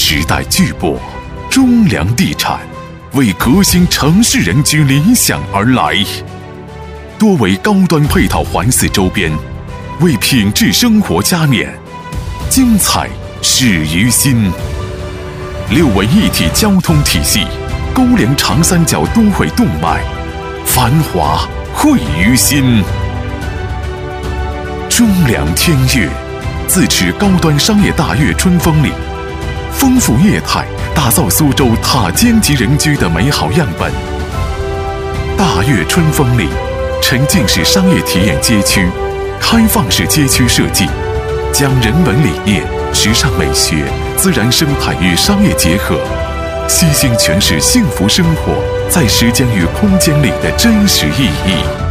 时代巨擘中粮地产为革新城市人居理想而来，多为高端配套环伺周边，为品质生活加冕，精彩始于心。6为一体交通体系，勾连长三角都会动脉，繁华汇于心。中粮天悦自持高端商业大悦春风里，丰富业态，打造苏州塔尖级人居的美好样本。大悦春风里沉浸式商业体验街区，开放式街区设计，将人文理念、时尚美学、自然生态与商业结合，悉心诠释幸福生活在时间与空间里的真实意义。